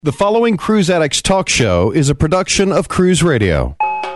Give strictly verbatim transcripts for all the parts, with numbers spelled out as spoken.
The following Cruise Addicts Talk Show is a production of Cruise Radio.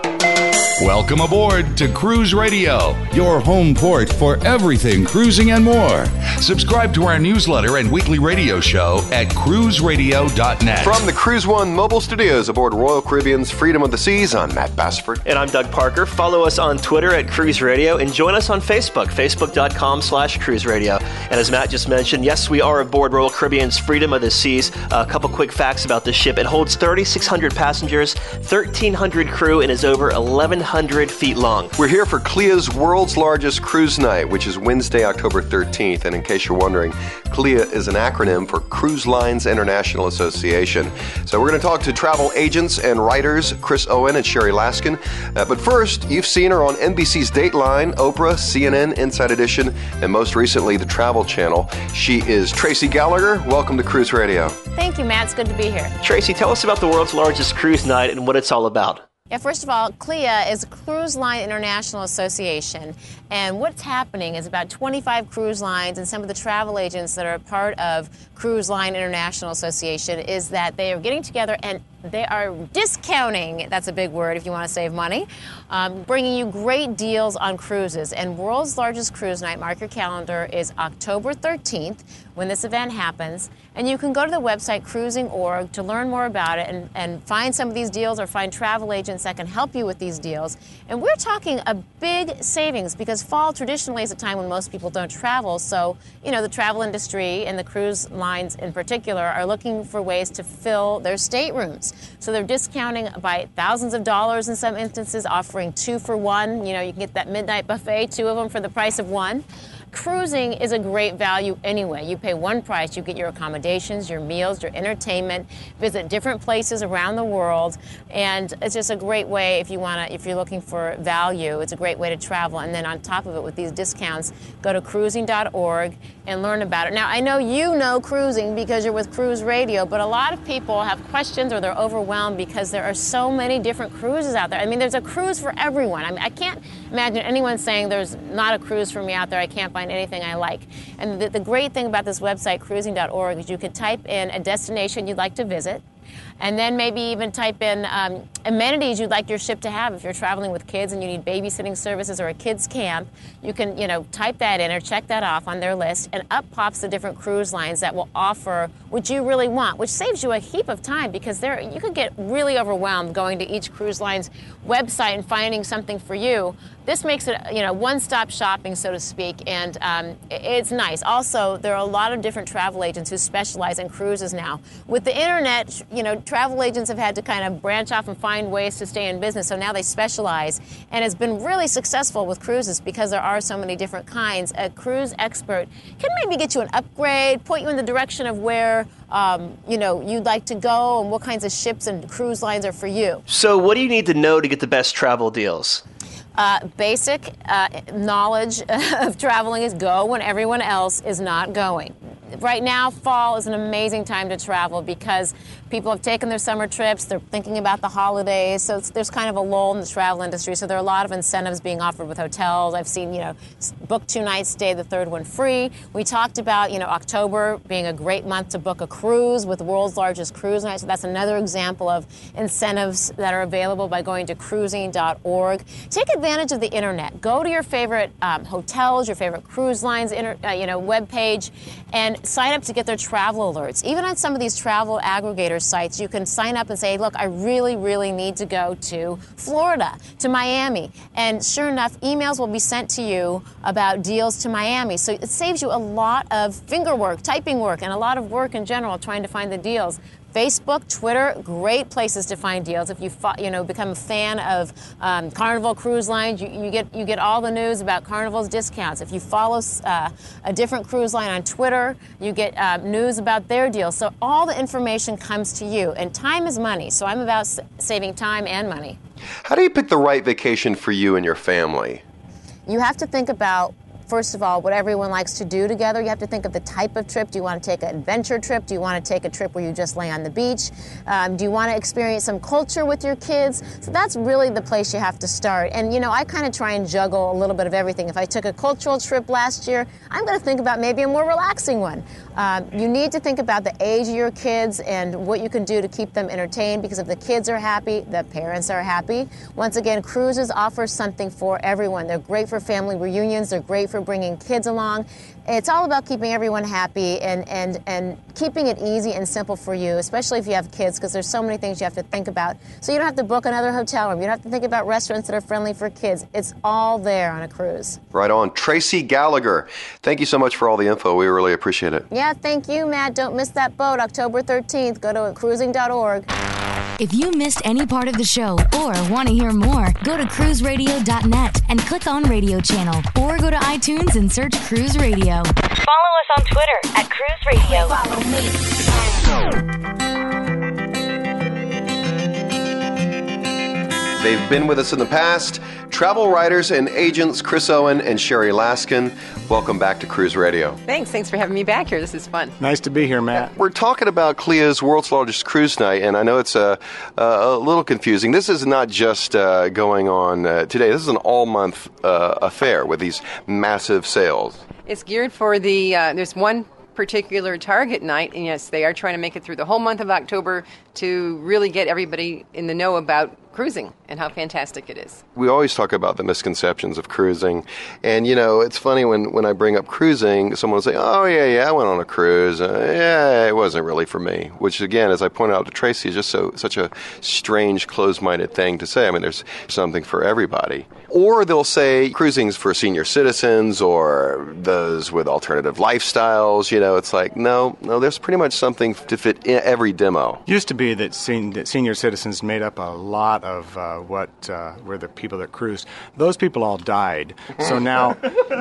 Welcome aboard to Cruise Radio, your home port for everything cruising and more. Subscribe to our newsletter and weekly radio show at cruise radio dot net. From the Cruise One mobile studios aboard Royal Caribbean's Freedom of the Seas, I'm Matt Bassford. And I'm Doug Parker. Follow us on Twitter at Cruise Radio and join us on Facebook, facebook.com slash Cruise Radio. And as Matt just mentioned, yes, we are aboard Royal Caribbean's Freedom of the Seas. A couple quick facts about this ship. It holds thirty-six hundred passengers, thirteen hundred crew, and is over eleven hundred feet long. We're here for C L I A's world's largest cruise night, which is Wednesday, October thirteenth. And in case you're wondering, C L I A is an acronym for Cruise Lines International Association. So we're going to talk to travel agents and writers, Chris Owen and Sherry Laskin. Uh, but first, you've seen her on N B C's Dateline, Oprah, C N N, Inside Edition, and most recently, the Travel Channel. She is Tracy Gallagher. Welcome to Cruise Radio. Thank you, Matt. It's good to be here. Tracy, tell us about the world's largest cruise night and what it's all about. Yeah, first of all, C L I A is Cruise Line International Association, and what's happening is about twenty-five cruise lines and some of the travel agents that are a part of Cruise Line International Association is that they are getting together and they are discounting, that's a big word if you want to save money, um, bringing you great deals on cruises. And world's largest cruise night, mark your calendar, is October thirteenth when this event happens. And you can go to the website cruising dot org to learn more about it and, and find some of these deals or find travel agents that can help you with these deals. And we're talking a big savings because fall traditionally is a time when most people don't travel. So, you know, the travel industry and the cruise lines in particular are looking for ways to fill their staterooms. So they're discounting by thousands of dollars in some instances, offering two for one. You know, you can get that midnight buffet, two of them for the price of one. Cruising is a great value anyway. You pay one price, you get your accommodations, your meals, your entertainment, visit different places around the world, and it's just a great way if you want to, if you're looking for value, it's a great way to travel. And then on top of it, with these discounts, go to cruising dot org and learn about it. Now, I know you know cruising because you're with Cruise Radio, but a lot of people have questions or they're overwhelmed because there are so many different cruises out there. I mean, there's a cruise for everyone. I mean, I can't imagine anyone saying there's not a cruise for me out there. I can't find anything I like. And the, the great thing about this website, cruising dot org, is you can type in a destination you'd like to visit, and then maybe even type in um, amenities you'd like your ship to have. If you're traveling with kids and you need babysitting services or a kids camp, you can, you know, type that in or check that off on their list, and up pops the different cruise lines that will offer what you really want, which saves you a heap of time because there you could get really overwhelmed going to each cruise line's website and finding something for you. This makes it, you know, one-stop shopping, so to speak, and um, it's nice. Also, there are a lot of different travel agents who specialize in cruises now. With the internet, you know, travel agents have had to kind of branch off and find ways to stay in business, so now they specialize, and it's been really successful with cruises because there are so many different kinds. A cruise expert can maybe get you an upgrade, point you in the direction of where, um, you know, you'd like to go and what kinds of ships and cruise lines are for you. So what do you need to know to get the best travel deals? Uh, basic uh, knowledge of traveling is go when everyone else is not going. Right now, fall is an amazing time to travel because people have taken their summer trips, they're thinking about the holidays, so it's, there's kind of a lull in the travel industry, so there are a lot of incentives being offered with hotels. I've seen, you know, book two nights, stay the third one free. We talked about, you know, October being a great month to book a cruise with the world's largest cruise night, so that's another example of incentives that are available by going to cruising dot org. Take advantage of the internet. Go to your favorite um, hotels, your favorite cruise lines, inter, uh, you know, webpage, and sign up to get their travel alerts. Even on some of these travel aggregator sites, you can sign up and say, look, I really, really need to go to Florida, to Miami. And sure enough, emails will be sent to you about deals to Miami. So it saves you a lot of finger work, typing work, and a lot of work in general trying to find the deals. Facebook, Twitter, great places to find deals. If you you know become a fan of um, Carnival Cruise Lines, you, you get you get all the news about Carnival's discounts. If you follow uh, a different cruise line on Twitter, you get uh, news about their deals. So all the information comes to you, and time is money. So I'm about s- saving time and money. How do you pick the right vacation for you and your family? You have to think about first of all, what everyone likes to do together. You have to think of the type of trip. Do you want to take an adventure trip? Do you want to take a trip where you just lay on the beach? Um, do you want to experience some culture with your kids? So that's really the place you have to start. And, you know, I kind of try and juggle a little bit of everything. If I took a cultural trip last year, I'm going to think about maybe a more relaxing one. Um, you need to think about the age of your kids and what you can do to keep them entertained, because if the kids are happy, the parents are happy. Once again, cruises offer something for everyone. They're great for family reunions. They're great for bringing kids along. It's all about keeping everyone happy and, and, and keeping it easy and simple for you, especially if you have kids, because there's so many things you have to think about. So you don't have to book another hotel room. You don't have to think about restaurants that are friendly for kids. It's all there on a cruise. Right on. Tracy Gallagher, thank you so much for all the info. We really appreciate it. Yeah, thank you, Matt. Don't miss that boat, October thirteenth. Go to cruising dot org. If you missed any part of the show or want to hear more, go to cruise radio dot net and click on Radio Channel, or go to iTunes and search Cruise Radio. Follow us on Twitter at Cruise Radio. Follow me. They've been with us in the past. Travel writers and agents Chris Owen and Sherry Laskin, welcome back to Cruise Radio. Thanks. Thanks for having me back here. This is fun. Nice to be here, Matt. We're talking about C L I A's World's Largest Cruise Night, and I know it's a, a, a little confusing. This is not just uh, going on uh, today. This is an all-month uh, affair with these massive sales. It's geared for the, uh, there's one particular target night, and yes, they are trying to make it through the whole month of October to really get everybody in the know about cruising and how fantastic it is. We always talk about the misconceptions of cruising, and you know, it's funny when, when I bring up cruising, someone will say, oh yeah, yeah, I went on a cruise, uh, yeah, it wasn't really for me, which again, as I pointed out to Tracy, is just so such a strange, closed-minded thing to say. I mean, there's something for everybody. Or they'll say cruising's for senior citizens or those with alternative lifestyles. You know, it's like, no, no, there's pretty much something to fit in every demo. Used to be that, sen- that senior citizens made up a lot of uh, what uh, were the people that cruised. Those people all died. So now,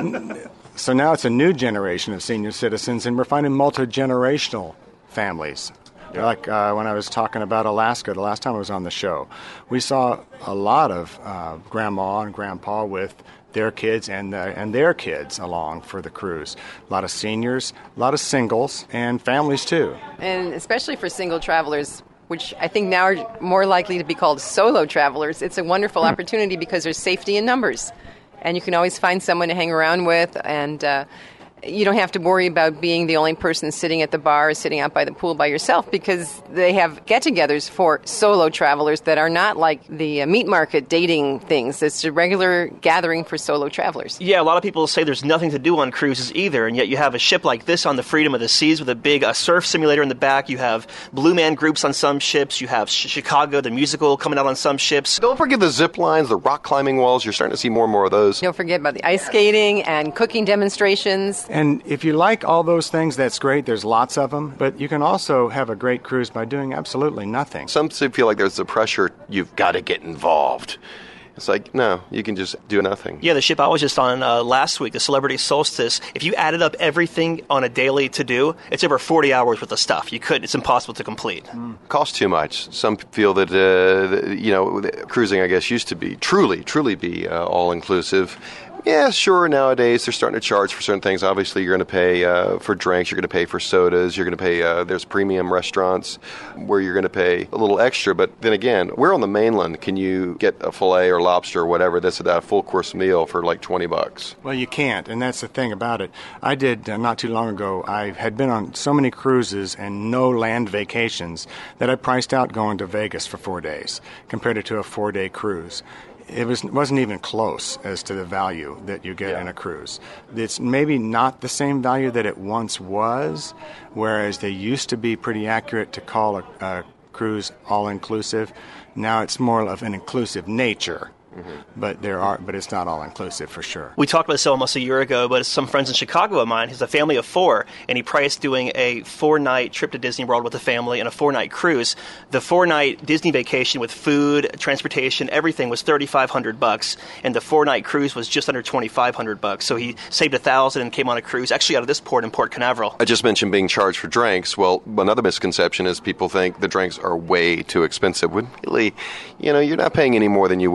so now it's a new generation of senior citizens, and we're finding multi-generational families. Like uh, when I was talking about Alaska the last time I was on the show, we saw a lot of uh, grandma and grandpa with their kids and uh, and their kids along for the cruise. A lot of seniors, a lot of singles, and families too. And especially for single travelers, which I think now are more likely to be called solo travelers, it's a wonderful mm. opportunity because there's safety in numbers. And you can always find someone to hang around with, and uh, you don't have to worry about being the only person sitting at the bar or sitting out by the pool by yourself, because they have get-togethers for solo travelers that are not like the uh, meat market dating things. It's a regular gathering for solo travelers. Yeah, a lot of people say there's nothing to do on cruises either, and yet you have a ship like this on the Freedom of the Seas with a big uh, surf simulator in the back. You have Blue Man groups on some ships. You have Sh- Chicago, the musical, coming out on some ships. Don't forget the zip lines, the rock climbing walls. You're starting to see more and more of those. Don't forget about the ice skating and cooking demonstrations. And if you like all those things, that's great. There's lots of them. But you can also have a great cruise by doing absolutely nothing. Some feel like there's the pressure, you've got to get involved. It's like, no, you can just do nothing. Yeah, the ship I was just on uh, last week, the Celebrity Solstice, if you added up everything on a daily to-do, it's over forty hours worth of stuff. You couldn't. It's impossible to complete. Mm. Costs too much. Some feel that, uh, you know, cruising, I guess, used to be, truly, truly be uh, all-inclusive. Yeah, sure, nowadays they're starting to charge for certain things. Obviously, you're going to pay uh, for drinks, you're going to pay for sodas, you're going to pay, uh, there's premium restaurants where you're going to pay a little extra. But then again, where on the mainland can you get a filet or lobster or whatever, this or that, a full-course meal for like twenty bucks? Well, you can't, and that's the thing about it. I did, uh, not too long ago, I had been on so many cruises and no land vacations that I priced out going to Vegas for four days compared it to a four-day cruise. It was, wasn't even close as to the value that you get yeah. in a cruise. It's maybe not the same value that it once was, whereas they used to be pretty accurate to call a, a cruise all-inclusive. Now it's more of an inclusive nature. Mm-hmm. But there are, but it's not all inclusive for sure. We talked about this almost a year ago, but some friends in Chicago of mine, he's a family of four, and he priced doing a four-night trip to Disney World with the family and a four-night cruise. The four-night Disney vacation with food, transportation, everything was thirty-five hundred bucks, and the four-night cruise was just under twenty-five hundred bucks. So he saved a thousand and came on a cruise, actually out of this port in Port Canaveral. I just mentioned being charged for drinks. Well, another misconception is people think the drinks are way too expensive. When really, you know, you're not paying any more than you would at a bar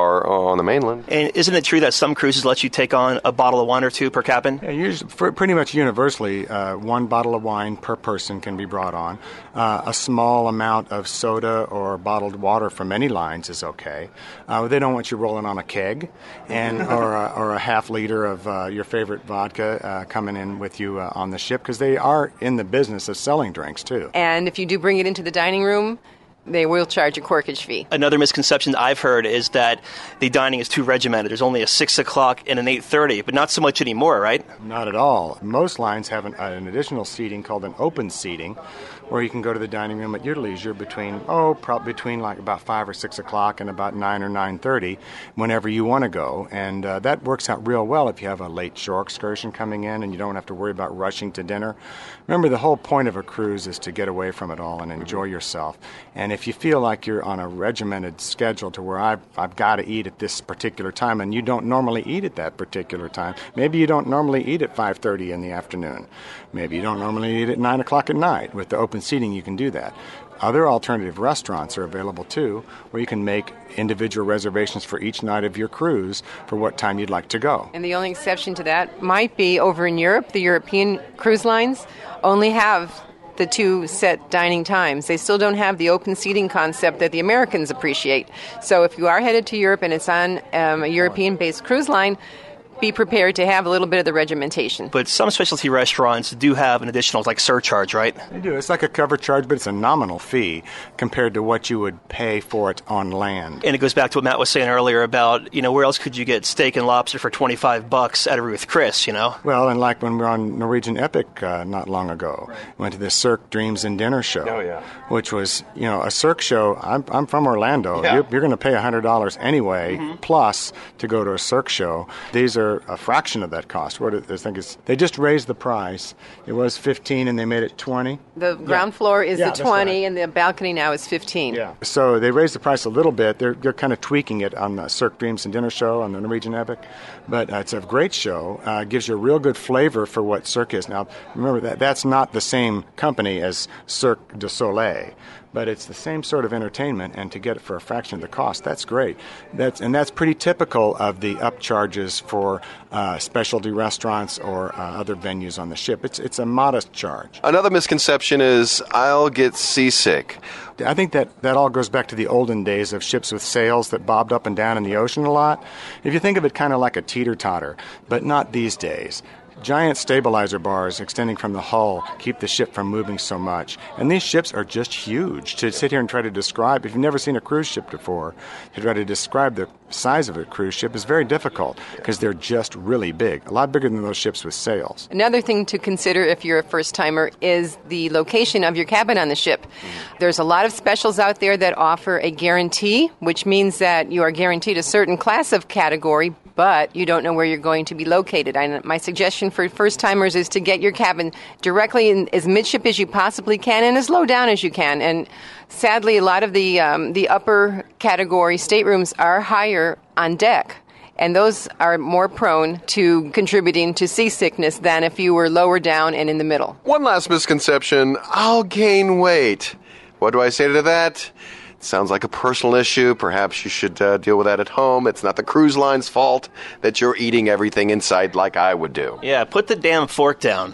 are on the mainland. And isn't it true that some cruises let you take on a bottle of wine or two per cabin? Yeah, usually, for pretty much universally, uh, one bottle of wine per person can be brought on. Uh, a small amount of soda or bottled water from many lines is okay. Uh, they don't want you rolling on a keg and or, a, or a half liter of uh, your favorite vodka uh, coming in with you uh, on the ship, because they are in the business of selling drinks, too. And if you do bring it into the dining room, they will charge a corkage fee. Another misconception I've heard is that the dining is too regimented. There's only a six o'clock and an eight thirty, but not so much anymore, right? Not at all. Most lines have an, an additional seating called an open seating, where you can go to the dining room at your leisure between, oh, probably between like about five or six o'clock and about nine or nine thirty, whenever you want to go. And uh, that works out real well if you have a late shore excursion coming in and you don't have to worry about rushing to dinner. Remember, the whole point of a cruise is to get away from it all and enjoy yourself. And if you feel like you're on a regimented schedule to where I've, I've got to eat at this particular time, and you don't normally eat at that particular time, maybe you don't normally eat at five thirty in the afternoon. Maybe you don't normally eat at nine o'clock at night. With the open seating, you can do that. Other alternative restaurants are available, too, where you can make individual reservations for each night of your cruise for what time you'd like to go. And the only exception to that might be over in Europe. The European cruise lines only have the two set dining times. They still don't have the open seating concept that the Americans appreciate. So if you are headed to Europe and it's on um, a European-based cruise line, be prepared to have a little bit of the regimentation. But some specialty restaurants do have an additional, like, surcharge, right? They do. It's like a cover charge, but it's a nominal fee compared to what you would pay for it on land. And it goes back to what Matt was saying earlier about, you know, where else could you get steak and lobster for twenty-five bucks at a Ruth Chris, you know? Well, and like when we were on Norwegian Epic uh, not long ago, right. Went to the Cirque Dreams and Dinner show, oh, yeah. which was, you know, a Cirque show. I'm, I'm from Orlando. Yeah. You're, you're going to pay one hundred dollars anyway, mm-hmm. plus to go to a Cirque show. These are a fraction of that cost. What I think is, they just raised the price. It was fifteen and they made it twenty. The ground yeah. floor is yeah, the twenty right. and the balcony now is fifteen. Yeah. So they raised the price a little bit. They're, they're kind of tweaking it on the Cirque Dreams and Dinner show on the Norwegian Epic. But uh, it's a great show. Uh, gives you a real good flavor for what Cirque is. Now, remember that that's not the same company as Cirque du Soleil. But it's the same sort of entertainment, and to get it for a fraction of the cost, that's great. That's and that's pretty typical of the upcharges for uh, specialty restaurants or uh, other venues on the ship. It's it's a modest charge. Another misconception is I'll get seasick. I think that, that all goes back to the olden days of ships with sails that bobbed up and down in the ocean a lot. If you think of it kind of like a teeter-totter, but not these days. Giant stabilizer bars extending from the hull keep the ship from moving so much. And these ships are just huge. To sit here and try to describe, if you've never seen a cruise ship before, to try to describe the size of a cruise ship is very difficult because they're just really big, a lot bigger than those ships with sails. Another thing to consider if you're a first-timer is the location of your cabin on the ship. There's a lot of specials out there that offer a guarantee, which means that you are guaranteed a certain class of category, but you don't know where you're going to be located. And my suggestion for first-timers is to get your cabin directly in as midship as you possibly can and as low down as you can. And sadly, a lot of the um, the upper category staterooms are higher on deck. And those are more prone to contributing to seasickness than if you were lower down and in the middle. One last misconception, I'll gain weight. What do I say to that? Sounds like a personal issue. Perhaps you should uh, deal with that at home. It's not the cruise line's fault that you're eating everything inside like I would do. Yeah, put the damn fork down.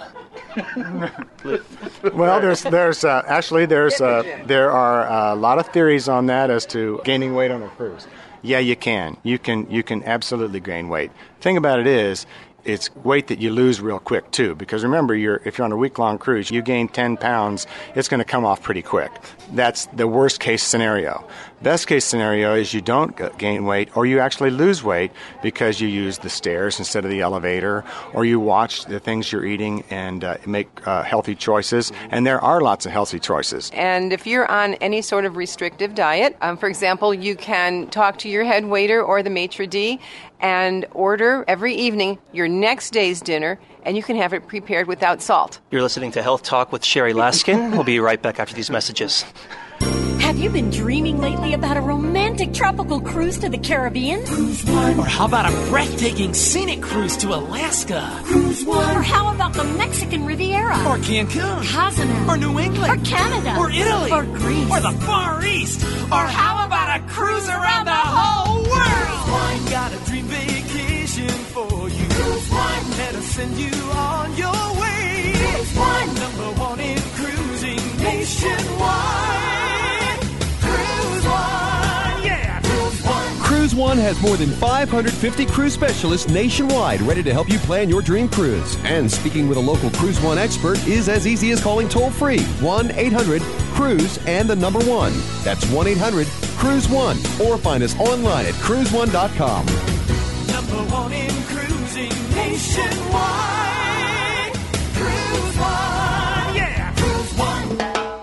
Well, there's there's uh, actually there's uh, there are a lot of theories on that as to gaining weight on a cruise. Yeah, you can. You can you can absolutely gain weight. Thing about it is, it's weight that you lose real quick, too, because remember, you're, if you're on a week-long cruise, you gain ten pounds, it's going to come off pretty quick. That's the worst-case scenario. Best-case scenario is you don't gain weight, or you actually lose weight because you use the stairs instead of the elevator, or you watch the things you're eating and uh, make uh, healthy choices, and there are lots of healthy choices. And if you're on any sort of restrictive diet, um, for example, you can talk to your head waiter or the maitre d' and order every evening your next day's dinner, and you can have it prepared without salt. You're listening to Health Talk with Sherry Laskin. We'll be right back after these messages. Have you been dreaming lately about a romantic tropical cruise to the Caribbean? Cruise One. Or how about a breathtaking scenic cruise to Alaska? Cruise One. Or how about the Mexican Riviera? Or Cancun? Cozumel. Or New England? Or Canada? Or Italy? Or Greece? Or the Far East? Or how about a cruise around the whole world? send you on your way. Cruise One, number one in cruising nationwide. Cruise One, yeah, Cruise One. Cruise One has more than five hundred fifty cruise specialists nationwide ready to help you plan your dream cruise. And speaking with a local Cruise One expert is as easy as calling toll-free one eight hundred cruise and the number one. That's one eight hundred cruise one. Or find us online at cruise one dot com. Number one in cruising nationwide. Cruise One, yeah, Cruise One.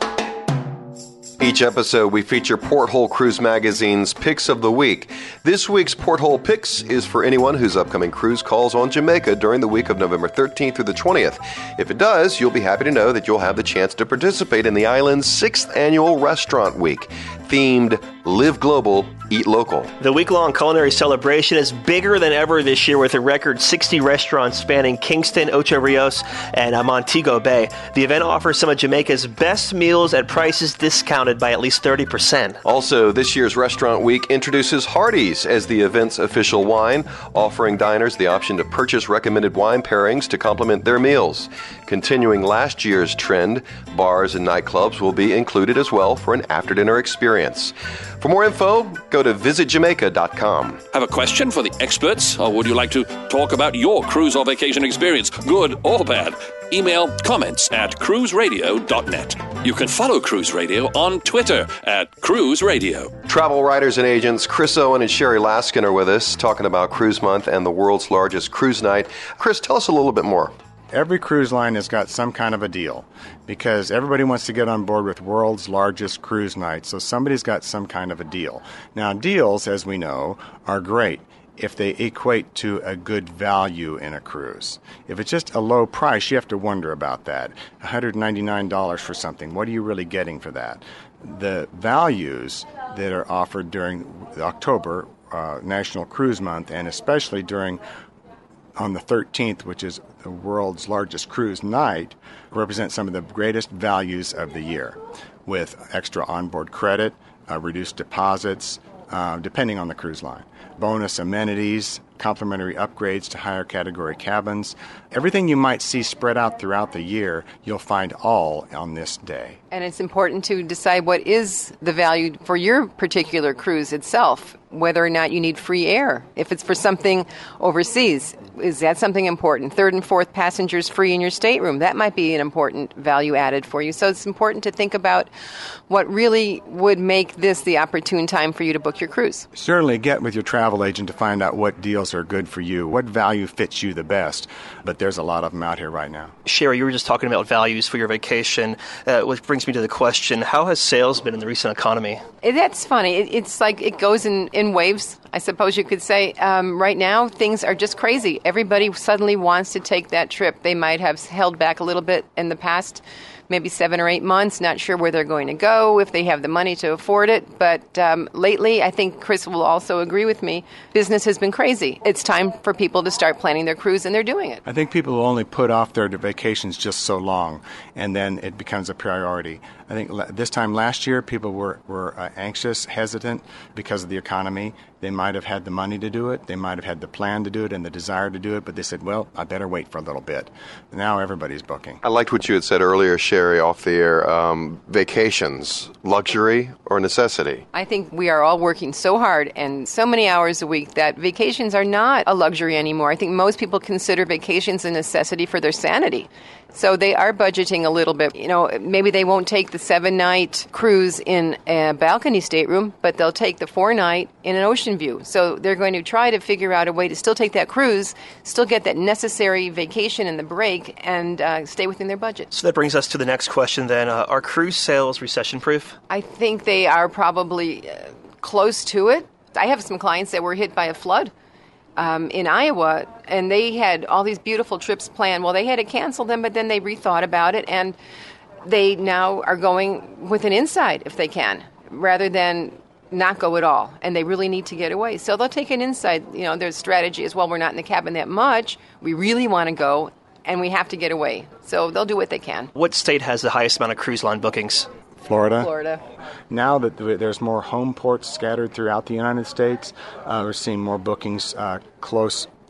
Each episode, we feature Porthole Cruise Magazine's Picks of the Week. This week's Porthole Picks is for anyone whose upcoming cruise calls on Jamaica during the week of November thirteenth through the twentieth. If it does, you'll be happy to know that you'll have the chance to participate in the island's sixth annual Restaurant Week, themed Live Global, Eat Local. The week-long culinary celebration is bigger than ever this year with a record sixty restaurants spanning Kingston, Ocho Rios, and uh, Montego Bay. The event offers some of Jamaica's best meals at prices discounted by at least thirty percent. Also, this year's Restaurant Week introduces Hardy's as the event's official wine, offering diners the option to purchase recommended wine pairings to complement their meals. Continuing last year's trend, bars and nightclubs will be included as well for an after-dinner experience. For more info, go to visit jamaica dot com. Have a question for the experts, or would you like to talk about your cruise or vacation experience, good or bad? Email comments at cruise radio dot net. You can follow Cruise Radio on Twitter at Cruise Radio. Travel writers and agents Chris Owen and Sherry Laskin are with us talking about Cruise Month and the world's largest cruise night. Chris, tell us a little bit more. Every cruise line has got some kind of a deal because everybody wants to get on board with world's largest cruise night, so somebody's got some kind of a deal. Now, deals, as we know, are great if they equate to a good value in a cruise. If it's just a low price, you have to wonder about that. one hundred ninety-nine dollars for something, what are you really getting for that? The values that are offered during October, uh, National Cruise Month, and especially during on the thirteenth, which is the world's largest cruise night, represent some of the greatest values of the year, with extra onboard credit, uh, reduced deposits, uh, depending on the cruise line, bonus amenities, complimentary upgrades to higher category cabins. Everything you might see spread out throughout the year, you'll find all on this day. And it's important to decide what is the value for your particular cruise itself, whether or not you need free air. If it's for something overseas, is that something important? Third and fourth passengers free in your stateroom. That might be an important value added for you. So it's important to think about what really would make this the opportune time for you to book your cruise. Certainly get with your travel agent to find out what deals are good for you, what value fits you the best. But there's a lot of them out here right now. Sherry, you were just talking about values for your vacation, uh, which brings me to the question, how has sales been in the recent economy? That's funny. It, it's like it goes in, in waves, I suppose you could say. Um, right now, things are just crazy. Everybody suddenly wants to take that trip. They might have held back a little bit in the past, maybe seven or eight months, not sure where they're going to go, if they have the money to afford it. But um, lately, I think Chris will also agree with me, business has been crazy. It's time for people to start planning their cruise, and they're doing it. I think people will only put off their vacations just so long, and then it becomes a priority. I think this time last year, people were, were uh, anxious, hesitant because of the economy. They might have had the money to do it. They might have had the plan to do it and the desire to do it, but they said, well, I better wait for a little bit. Now everybody's booking. I liked what you had said earlier, Sherry, off the air. Um, vacations, luxury or necessity? I think we are all working so hard and so many hours a week that vacations are not a luxury anymore. I think most people consider vacations a necessity for their sanity. So they are budgeting a little bit. You know, maybe they won't take the seven-night cruise in a balcony stateroom, but they'll take the four-night in an ocean view. So they're going to try to figure out a way to still take that cruise, still get that necessary vacation and the break, and uh, stay within their budget. So that brings us to the next question then. Uh, are cruise sales recession-proof? I think they are probably uh, close to it. I have some clients that were hit by a flood. Um, in Iowa, and they had all these beautiful trips planned. Well, they had to cancel them, but then they rethought about it, and they now are going with an inside if they can, rather than not go at all, and they really need to get away. So they'll take an inside. You know, their strategy is, well, we're not in the cabin that much. We really want to go, and we have to get away. So they'll do what they can. What state has the highest amount of cruise line bookings? Florida. Florida. Now that there's more home ports scattered throughout the United States, uh, we're seeing more bookings uh, close from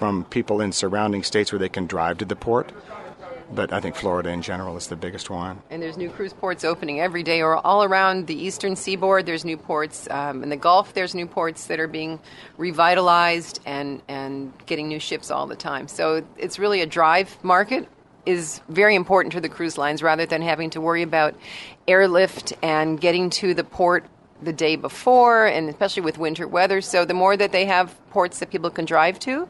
from people in surrounding states where they can drive to the port. But I think Florida in general is the biggest one. And there's new cruise ports opening every day, or all around the eastern seaboard. There's new ports. Um, in the Gulf, there's new ports that are being revitalized and, and getting new ships all the time. So it's really a drive market is very important to the cruise lines rather than having to worry about airlift and getting to the port the day before, and especially with winter weather. So the more that they have ports that people can drive to,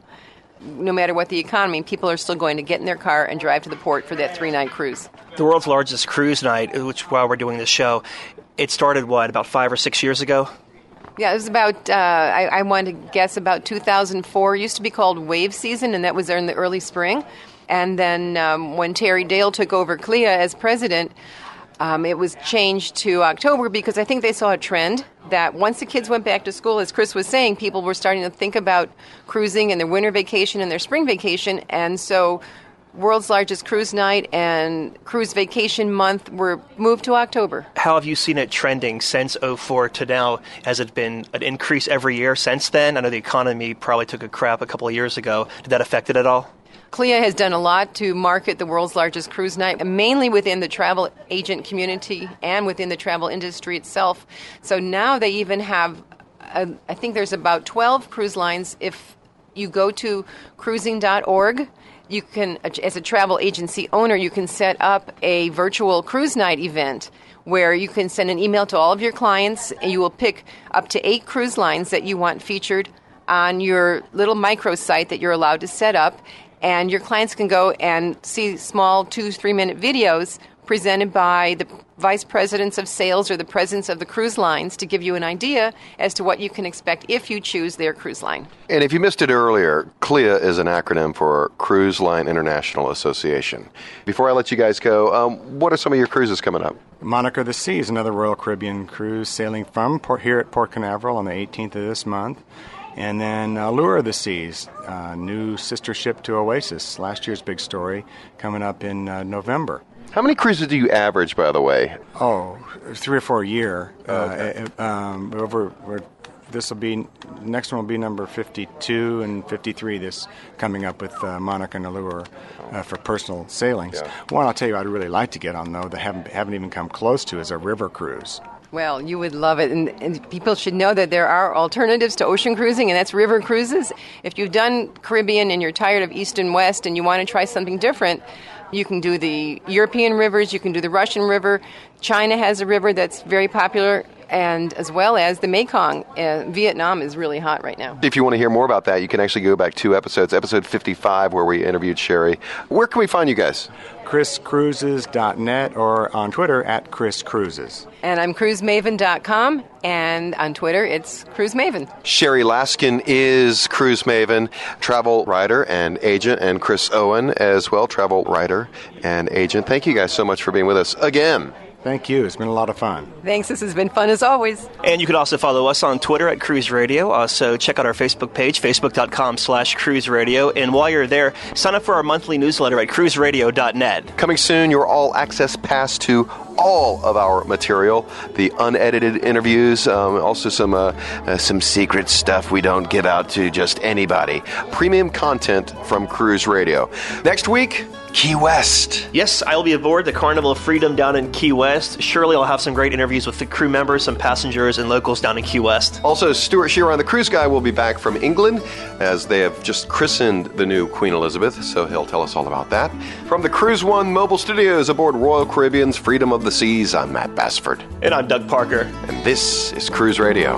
no matter what the economy, people are still going to get in their car and drive to the port for that three-night cruise. The world's largest cruise night, which while we're doing this show, it started, what, about five or six years ago? Yeah, it was about, uh, I, I want to guess, about two thousand four. It used to be called Wave Season, and that was in the early spring. And then um, when Terry Dale took over C L I A as president, Um, it was changed to October because I think they saw a trend that once the kids went back to school, as Chris was saying, people were starting to think about cruising and their winter vacation and their spring vacation. And so World's Largest Cruise Night and Cruise Vacation Month were moved to October. How have you seen it trending since oh four to now? Has it been an increase every year since then? I know the economy probably took a crap a couple of years ago. Did that affect it at all? C L I A has done a lot to market the World's Largest Cruise Night, mainly within the travel agent community and within the travel industry itself. So now they even have, uh, I think there's about twelve cruise lines. If you go to cruising dot org, you can, as a travel agency owner, you can set up a virtual cruise night event where you can send an email to all of your clients, and you will pick up to eight cruise lines that you want featured on your little microsite that you're allowed to set up. And your clients can go and see small two, three-minute videos presented by the vice presidents of sales or the presidents of the cruise lines to give you an idea as to what you can expect if you choose their cruise line. And if you missed it earlier, C L I A is an acronym for Cruise Line International Association. Before I let you guys go, um, what are some of your cruises coming up? Monarch of the Seas, another Royal Caribbean cruise sailing from port, here at Port Canaveral on the eighteenth of this month. And then Allure of the Seas, uh, new sister ship to Oasis, last year's big story, coming up in uh, November. How many cruises do you average, by the way? Oh, three or four a year. Oh, okay. uh, um, over, this will be, next one will be number fifty-two and fifty-three, this coming up with uh, Monarch and Allure uh, for personal sailings. Yeah. One I'll tell you I'd really like to get on, though, that haven't, haven't even come close to is a river cruise. Well, you would love it, and, and people should know that there are alternatives to ocean cruising, and that's river cruises. If you've done Caribbean and you're tired of East and West and you want to try something different, you can do the European rivers, you can do the Russian River. China has a river that's very popular, and as well as the Mekong. Uh, Vietnam is really hot right now. If you want to hear more about that, you can actually go back two episodes, episode fifty-five, where we interviewed Sherry. Where can we find you guys? chris cruises dot net or on Twitter at Chris Cruises. And I'm cruise maven dot com, and on Twitter it's Cruise Maven. Sherry Laskin is Cruise Maven, travel writer and agent, and Chris Owen as well, travel writer and agent. Thank you guys so much for being with us again. Thank you. It's been a lot of fun. Thanks. This has been fun as always. And you can also follow us on Twitter at Cruise Radio. Also, check out our Facebook page, facebook dot com slash cruise radio. And while you're there, sign up for our monthly newsletter at cruise radio dot net. Coming soon, your all-access pass to all of our material, the unedited interviews, um, also some uh, uh, some secret stuff we don't give out to just anybody. Premium content from Cruise Radio. Next week, Key West. Yes, I'll be aboard the Carnival of Freedom down in Key West. Surely I'll have some great interviews with the crew members, some passengers, and locals down in Key West. Also, Stuart Shearer, the cruise guy, will be back from England as they have just christened the new Queen Elizabeth, so he'll tell us all about that. From the Cruise One mobile studios aboard Royal Caribbean's Freedom of the Seas, I'm Matt Bassford. And I'm Doug Parker. And this is Cruise Radio.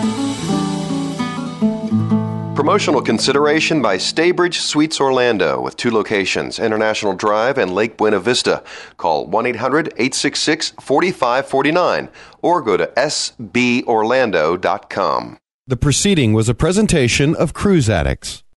Promotional consideration by Staybridge Suites Orlando with two locations, International Drive and Lake Buena Vista. Call one eight hundred, eight six six, four five four nine or go to s b orlando dot com. The preceding was a presentation of Cruise Addicts.